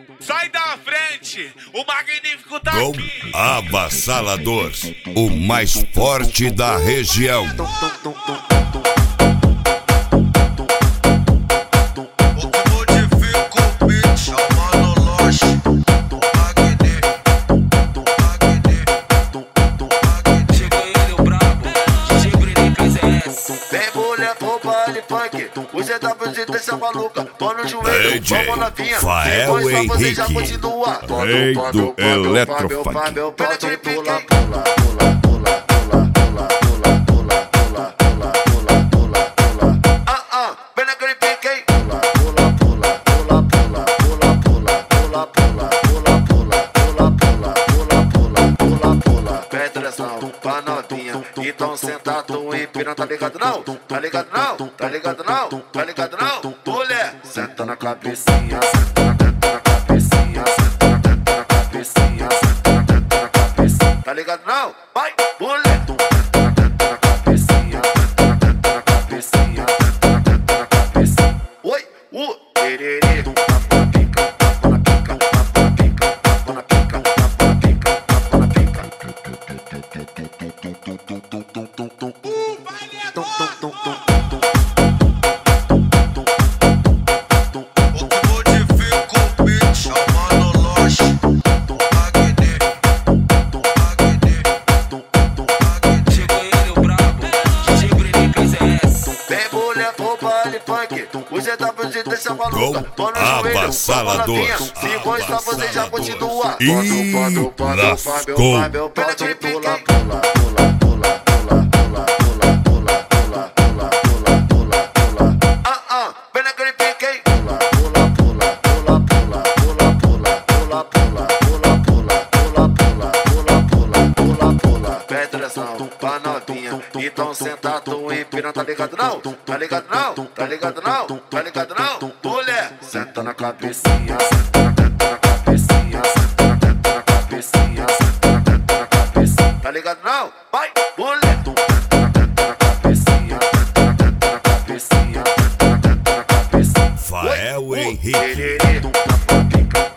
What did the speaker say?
Sai da frente, o magnífico tá Com aqui. Avassalador, o mais forte da região. Vem mulher pro baile funk, você tá fazendo essa maluca. Tô no joelho, vamos novinha. Fael Depois só você já Henrique, continua. rei do Eletrofunk. Pode pula, pula, pula, pula, pula, pula, pula, pula, pula, pula, pula, pula, pula. Vem naquele pique, hein? Pula, pula, pula, pula, pula, pula, pula, pula, pula, pula, pula, pula, pula, pula, pula, pula. Presta atenção pra novinha, então sentado e piranha, tá ligado não? Tá ligado não? Tá ligado não? Tá ligado não? Mulher, senta na cabecinha, senta na cabecinha, senta na cabecinha, senta na cabecinha. Tá ligado não? Vai, mulher. Senta na cabecinha, senta na cabecinha, senta na cabecinha. Oi, tererê. Tapa na pica, tapa na pica, tapa na pica, tapa na pica, tapa na pica, tapa na pica. Vem mulher pro baile funk, você tá fazendo essa maluca. Tô no joelho, Avassalador. vamos novinha. Se gostar você já continua. Ih, lascou. Pula, pula, pula, pula, pula, pula, pula, pula, pula, pula, pula, pula, pula. Vem naquele pique, hein? Pula, pula, pula, pula, pula, pula, pula, pula, pula, pula, pula, pula, pula, pula, pula. Presta atenção pra novinha, então sentado e piranha, tá ligado não? Tá ligado não? Tá ligado não? Tá ligado não? Mulher, senta na cabecinha, senta na cabecinha, senta na cabecinha, senta na cabecinha. Tá ligado não? Vai, mulher. Senta na cabecinha, senta na cabecinha, senta na cabecinha. Fael Henrique. Tererê, tapa na pica.